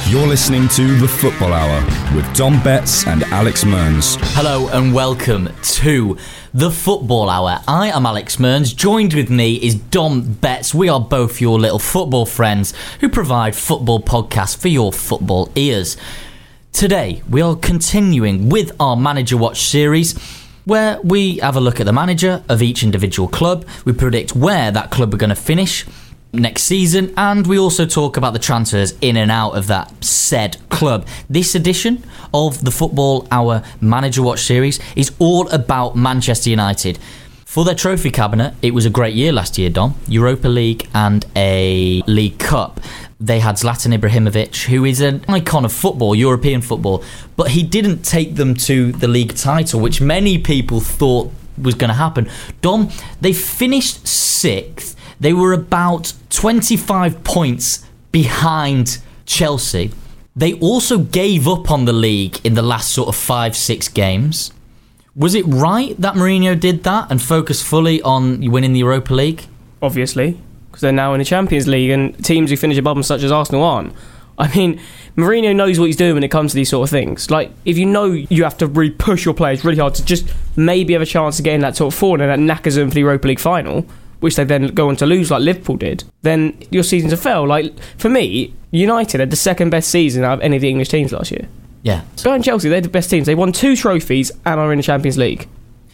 You're listening to The Football Hour with Dom Betts and Alex Mearns. Hello and welcome to The Football Hour. I am Alex Mearns. Joined with me is Dom Betts. We are both your little football friends who provide football podcasts for your football ears. Today, we are continuing with our Manager Watch series, where we have a look at the manager of each individual club. We predict where that club are going to finish next season, and we also talk about the transfers in and out of that said club. This edition of the Football Hour Manager Watch series is all about Manchester United. For their trophy cabinet, it was a great year last year, Dom. Europa League and a League Cup. They had Zlatan Ibrahimovic, who is an icon of football, European football, but he didn't take them to the league title, which many people thought was going to happen. Dom, they finished 6th. They were about 25 points behind Chelsea. They also gave up on the league in the last sort of 5-6 games. Was it right that Mourinho did that and focused fully on winning the Europa League? Obviously, because they're now in the Champions League and teams who finish above them, such as Arsenal, aren't. I mean, Mourinho knows what he's doing when it comes to these sort of things. Like, if you know you have to really push your players really hard to just maybe have a chance of getting that top 4 and that knackers them for the Europa League final, which they then go on to lose like Liverpool did, then your season's a fail. Like, for me, United had the second best season out of any of the English teams last year. Yeah. Bayern and Chelsea, they're the best teams. They won 2 trophies and are in the Champions League.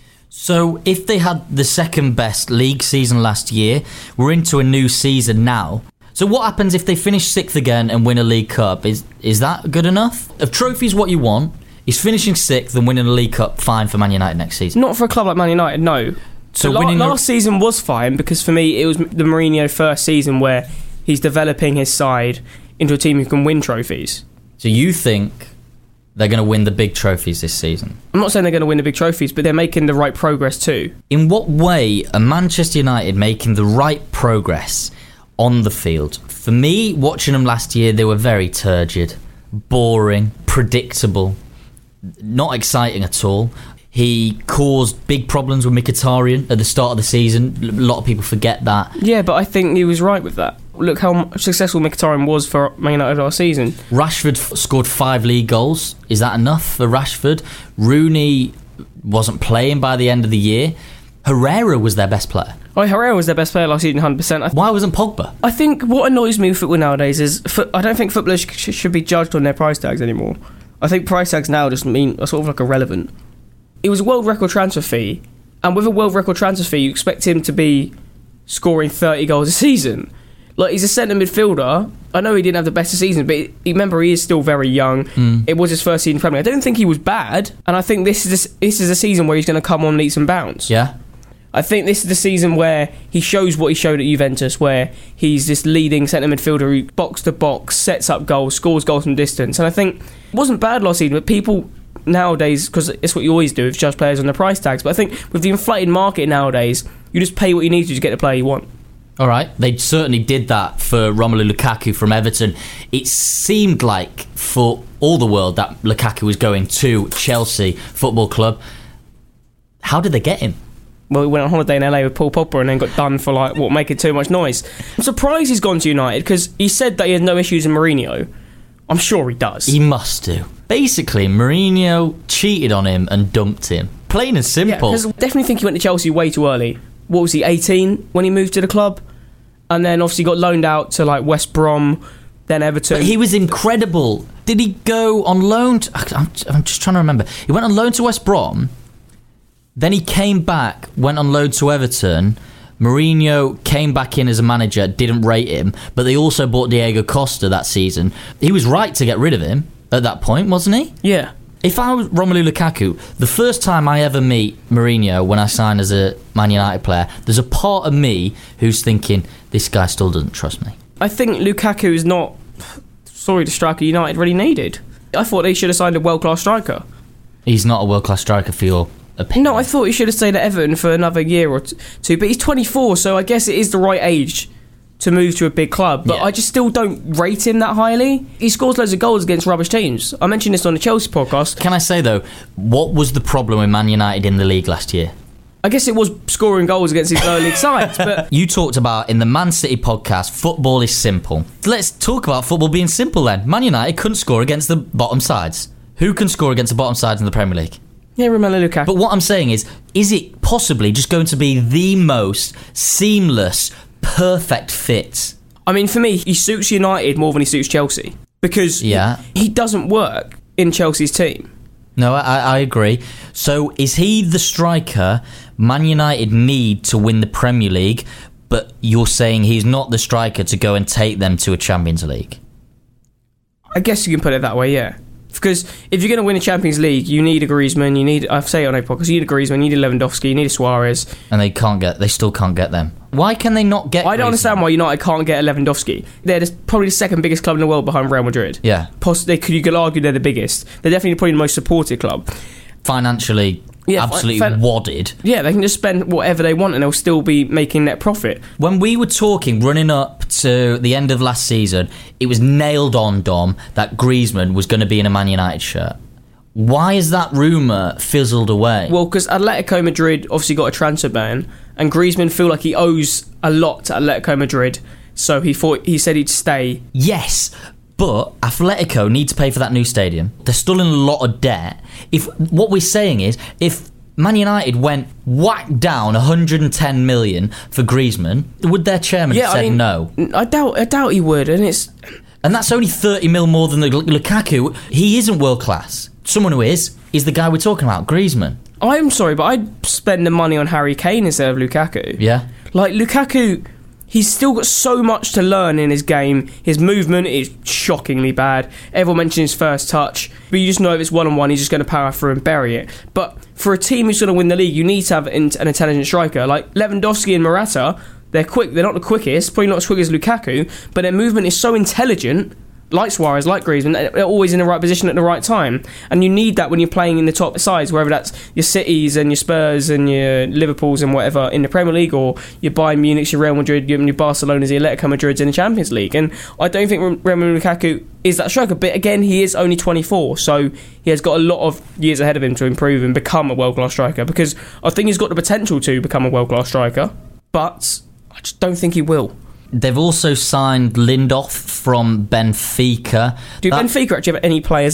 So if they had the second best league season last year, we're into a new season now. So what happens if they finish 6th again and win a League Cup? Is that good enough? If trophy's what you want, is finishing 6th and winning a League Cup fine for Man United next season? Not for a club like Man United, no. So last season was fine because for me it was the Mourinho first season where he's developing his side into a team who can win trophies. So you think they're going to win the big trophies this season? I'm not saying they're going to win the big trophies, but they're making the right progress too. In what way are Manchester United making the right progress on the field? For me, watching them last year, they were very turgid, boring, predictable, not exciting at all. He caused big problems with Mkhitaryan at the start of the season. A lot of people forget that. Yeah, but I think he was right with that. Look how successful Mkhitaryan was for Man United last season. Rashford scored 5 league goals. Is that enough for Rashford? Rooney wasn't playing by the end of the year. Herrera was their best player. Oh, Herrera was their best player last season, 100%. Why wasn't Pogba? I think what annoys me with football nowadays is I don't think footballers should be judged on their price tags anymore. I think price tags now just mean are sort of like irrelevant. It was a world record transfer fee, and with a world record transfer fee, you expect him to be scoring 30 goals a season. Like, he's a centre midfielder. I know he didn't have the best of seasons, but remember, he is still very young. It was his first season in Premier League. I don't think he was bad, and I think this is a season where he's going to come on leaps and bounds. Yeah. I think this is the season where he shows what he showed at Juventus, where he's this leading centre midfielder who box to box, sets up goals, scores goals from distance. And I think it wasn't bad last season, but people nowadays, because it's what you always do, is judge players on their price tags. But I think with the inflated market nowadays, you just pay what you need to get the player you want. All right, they certainly did that for Romelu Lukaku from Everton. It seemed like for all the world that Lukaku was going to Chelsea Football Club. How did they get him? Well, he went on holiday in LA with Paul Pogba and then got done for making too much noise. I'm surprised he's gone to United because he said that he had no issues in Mourinho. I'm sure he does. He must do. Basically, Mourinho cheated on him and dumped him. Plain and simple. Yeah, I definitely think he went to Chelsea way too early. What was he, 18 when he moved to the club? And then obviously got loaned out to West Brom, then Everton. But he was incredible. Did he go on loan I'm just trying to remember. He went on loan to West Brom. Then he came back, went on loan to Everton. Mourinho came back in as a manager, didn't rate him, but they also bought Diego Costa that season. He was right to get rid of him at that point, wasn't he? Yeah. If I was Romelu Lukaku, the first time I ever meet Mourinho when I sign as a Man United player, there's a part of me who's thinking, this guy still doesn't trust me. I think Lukaku is not, the striker United really needed. I thought they should have signed a world-class striker. He's not a world-class striker for your opinion. No, I thought he should have stayed at Everton for another year or two, but he's 24, so I guess it is the right age to move to a big club, but yeah. I just still don't rate him that highly. He scores loads of goals against rubbish teams. I mentioned this on the Chelsea podcast. Can I say, though, what was the problem with Man United in the league last year? I guess it was scoring goals against his lower league sides, but You talked about in the Man City podcast, football is simple. Let's talk about football being simple then. Man United couldn't score against the bottom sides. Who can score against the bottom sides in the Premier League? yeah, Romelu Lukaku. But what I'm saying is it possibly just going to be the most seamless, perfect fit? I mean, for me, he suits United more than he suits Chelsea because Yeah. he doesn't work in Chelsea's team. No, I agree. So is he the striker Man United need to win the Premier League, but you're saying he's not the striker to go and take them to a Champions League? I guess you can put it that way, yeah. Because if you're going to win a Champions League, you need a Griezmann, I say it on a podcast, you need a Griezmann, you need a Lewandowski, you need a Suarez. And they still can't get them. Why can they not get I don't understand why United can't get a Lewandowski. They're probably the second biggest club in the world behind Real Madrid. Yeah. You could argue they're the biggest. They're definitely probably the most supported club. Financially, Yeah, absolutely wadded. Yeah, they can just spend whatever they want and they'll still be making net profit. When we were talking running up to the end of last season, it was nailed on, Dom, that Griezmann was going to be in a Man United shirt. Why is that rumour fizzled away? Well, because Atletico Madrid obviously got a transfer ban, and Griezmann feel like he owes a lot to Atletico Madrid, so he said he'd stay. Yes, but Atletico need to pay for that new stadium. They're still in a lot of debt. What we're saying is, if Man United went whack down 110 million for Griezmann, would their chairman have said no? I doubt he would, And that's only 30 mil more than the Lukaku. He isn't world class. Someone who is the guy we're talking about, Griezmann. I'm sorry, but I'd spend the money on Harry Kane instead of Lukaku. Yeah. Like, Lukaku, he's still got so much to learn in his game. His movement is shockingly bad. Everyone mentions his first touch, but you just know if it's one-on-one, he's just going to power through and bury it. But for a team who's going to win the league, you need to have an intelligent striker. Like Lewandowski and Morata, they're quick. They're not the quickest, probably not as quick as Lukaku, but their movement is so intelligent, like Suarez, like Griezmann, they're always in the right position at the right time. And you need that when you're playing in the top sides, whether that's your Cities and your Spurs and your Liverpools and whatever in the Premier League, or your Bayern Munich's, your Real Madrid, your Barcelona's, your Atletico Madrid's in the Champions League. And I don't think Romelu Lukaku is that striker. But again, he is only 24, so he has got a lot of years ahead of him to improve and become a world-class striker, because I think he's got the potential to become a world-class striker, but I just don't think he will. They've also signed Lindelof from Benfica. Do Benfica actually have any players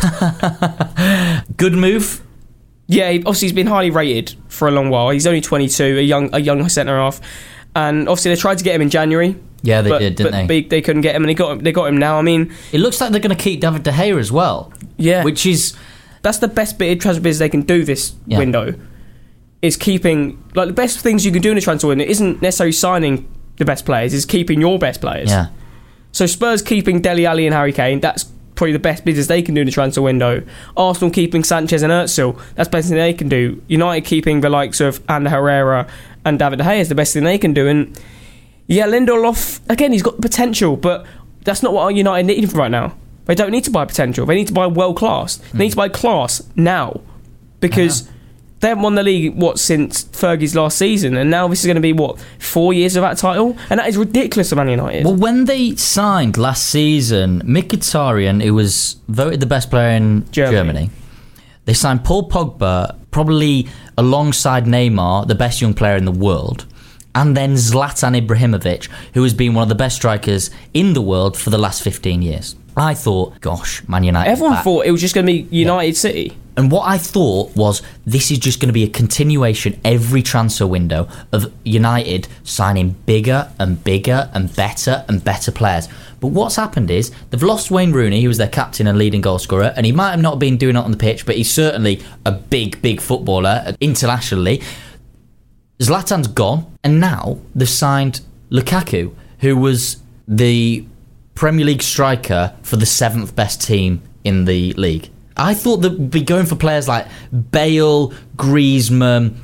left? Good move. Yeah, obviously he's been highly rated for a long while. He's only 22, a young centre half, and obviously they tried to get him in January. Yeah, they did, didn't they? They couldn't get him, and they got him now. I mean, it looks like they're going to keep David De Gea as well. Yeah, which is that's the best bit of transfer business they can do this window. Is keeping, like, the best things you can do in a transfer window isn't necessarily signing the best players, is keeping your best players. Yeah. So Spurs keeping Dele Alli and Harry Kane, that's probably the best business they can do in the transfer window. Arsenal keeping Sanchez and Özil, that's the best thing they can do. United keeping the likes of Ander Herrera and David De Gea is the best thing they can do. And yeah, Lindelof, again, he's got potential, but that's not what United need right now. They don't need to buy potential. They need to buy world class. They need to buy class now, because they haven't won the league, since Fergie's last season, and now this is going to be, 4 years of that title? And that is ridiculous for Man United. Well, when they signed last season, Mkhitaryan, who was voted the best player in Germany, they signed Paul Pogba, probably alongside Neymar, the best young player in the world, and then Zlatan Ibrahimovic, who has been one of the best strikers in the world for the last 15 years. I thought, gosh, Man United. Everyone thought it was just going to be United City. And what I thought was, this is just going to be a continuation every transfer window of United signing bigger and bigger and better players. But what's happened is they've lost Wayne Rooney, who was their captain and leading goal scorer, and he might have not been doing it on the pitch, but he's certainly a big footballer internationally. Zlatan's gone, and now they've signed Lukaku, who was the Premier League striker for the 7th best team in the league. I thought they'd be going for players like Bale, Griezmann,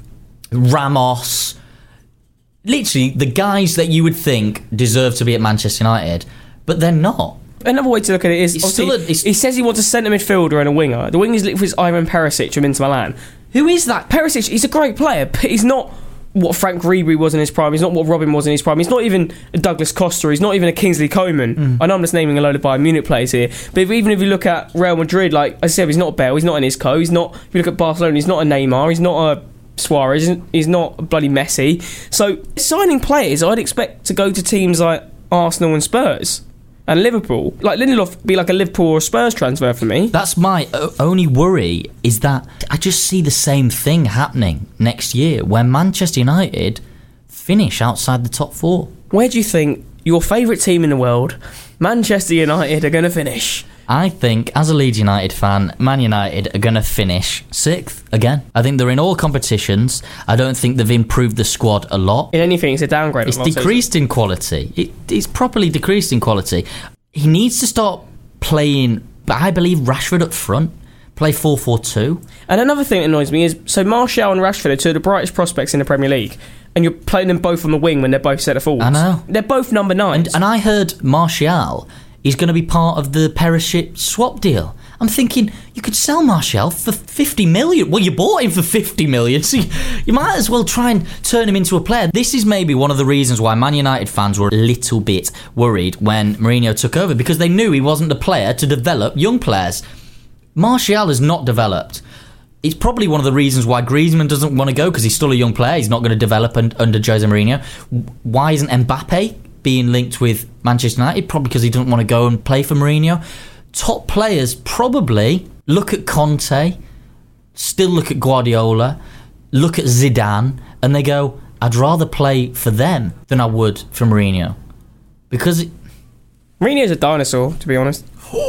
Ramos. Literally, the guys that you would think deserve to be at Manchester United, but they're not. Another way to look at it is, he says he wants a centre midfielder and a winger. The winger is linked with Ivan Perisic from Inter Milan. Who is that? Perisic, he's a great player, but he's not what Frank Ribery was in his prime. He's not what Robin was in his prime. He's not even a Douglas Costa. He's not even a Kingsley Coman. I know I'm just naming a load of Bayern Munich players here, but even if you look at Real Madrid, like I said, he's not Bale. He's not an Isco. He's not. If you look at Barcelona, he's not a Neymar. He's not a Suarez, he's not bloody Messi. So signing players, I'd expect to go to teams like Arsenal and Spurs and Liverpool. Like Lindelof would be like a Liverpool or Spurs transfer for me. That's my only worry, is that I just see the same thing happening next year when Manchester United finish outside the top 4. Where do you think your favourite team in the world, Manchester United, are going to finish? I think, as a Leeds United fan, Man United are going to finish 6th again. I think they're in all competitions. I don't think they've improved the squad a lot. If anything, it's a downgrade. It's decreased in quality. It's properly decreased in quality. He needs to start playing, I believe, Rashford up front. Play 4-4-2. And another thing that annoys me is, so Martial and Rashford are two of the brightest prospects in the Premier League, and you're playing them both on the wing when they're both centre forwards. I know. They're both number 9s. And I heard Martial is going to be part of the Perisic swap deal. I'm thinking, you could sell Martial for 50 million. Well, you bought him for 50 million, so you might as well try and turn him into a player. This is maybe one of the reasons why Man United fans were a little bit worried when Mourinho took over, because they knew he wasn't the player to develop young players. Martial has not developed. It's probably one of the reasons why Griezmann doesn't want to go, because he's still a young player. He's not going to develop under Jose Mourinho. Why isn't Mbappe being linked with Manchester United? Probably because he doesn't want to go and play for Mourinho. Top players probably look at Conte, still look at Guardiola, look at Zidane, and they go, I'd rather play for them than I would for Mourinho. Because Mourinho's a dinosaur, to be honest.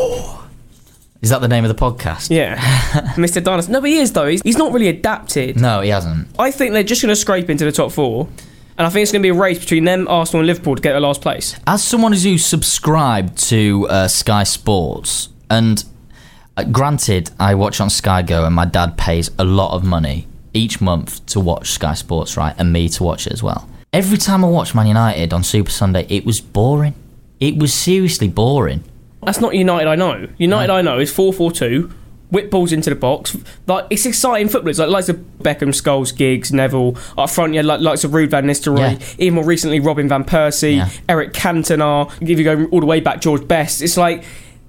Is that the name of the podcast? Yeah. Mr. Dinosaur. No, but he is, though. He's not really adapted. No, he hasn't. I think they're just going to scrape into the top 4. And I think it's going to be a race between them, Arsenal and Liverpool to get the last place. As someone who subscribed to Sky Sports, and granted, I watch on Sky Go and my dad pays a lot of money each month to watch Sky Sports, right, and me to watch it as well. Every time I watched Man United on Super Sunday, it was boring. It was seriously boring. That's not United I know. United I know is 4-4-2, whip balls into the box. Like, it's exciting football. It's like likes of Beckham, Scholes, Giggs, Neville. Up front, yeah, likes of Ruud van Nistelrooy. Yeah. Even more recently, Robin van Persie, Eric Cantona. If you go all the way back, George Best. It's like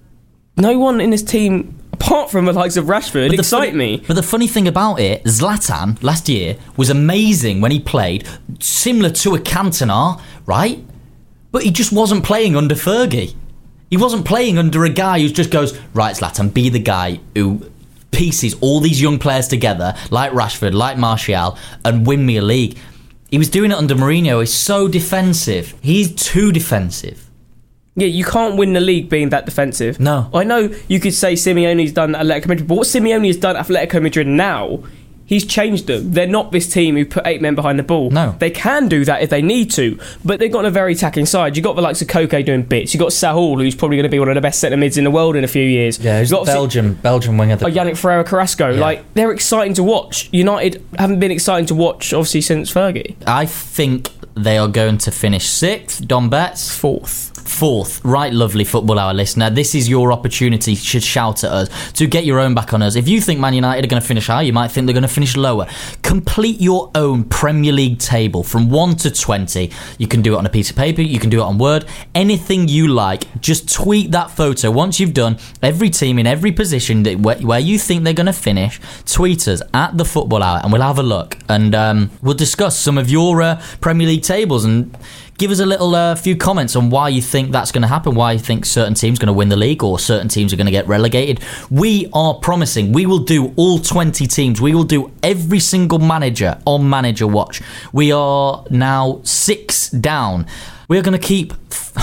no one in this team, apart from the likes of Rashford, excite me. But the funny thing about it, Zlatan last year was amazing when he played, similar to a Cantona, right? But he just wasn't playing under Fergie. He wasn't playing under a guy who just goes, right, Zlatan, be the guy who pieces all these young players together, like Rashford, like Martial, and win me a league. He was doing it under Mourinho. He's so defensive. He's too defensive. Yeah, you can't win the league being that defensive. No. I know you could say Simeone's done Atletico Madrid, but what Simeone has done at Atletico Madrid now, he's changed them. They're not this team who put 8 men behind the ball. No. They can do that if they need to, but they've got a very attacking side. You've got the likes of Koke doing bits. You've got Saúl, who's probably going to be one of the best centre-mids in the world in a few years. Yeah, who's got Belgium winger. Yannick Ferreira Carrasco. Yeah. Like, they're exciting to watch. United haven't been exciting to watch, obviously, since Fergie. I think they are going to finish 6th. Dom Betts? 4th. Right, lovely Football Hour listener. This is your opportunity to shout at us, to get your own back on us. If you think Man United are going to finish higher, you might think they're going to finish lower. Complete your own Premier League table from 1 to 20. You can do it on a piece of paper, you can do it on Word, anything you like. Just tweet that photo. Once you've done every team in every position where you think they're going to finish, tweet us at the Football Hour and we'll have a look. And we'll discuss some of your Premier League tables and give us a little few comments on why you think that's going to happen, why you think certain teams are going to win the league or certain teams are going to get relegated. We are promising we will do all 20 teams. We will do every single manager on Manager Watch. We are now 6 down. We are going to keep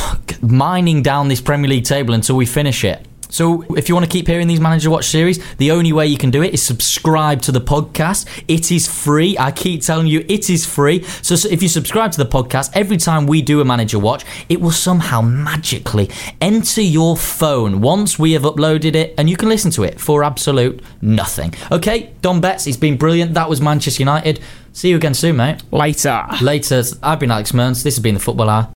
mining down this Premier League table until we finish it. So if you want to keep hearing these Manager Watch series, the only way you can do it is subscribe to the podcast. It is free. I keep telling you, it is free. So if you subscribe to the podcast, every time we do a Manager Watch, it will somehow magically enter your phone once we have uploaded it, and you can listen to it for absolute nothing. Okay, Dom Betts, it's been brilliant. That was Manchester United. See you again soon, mate. Later. I've been Alex Mearns. This has been the Football Hour.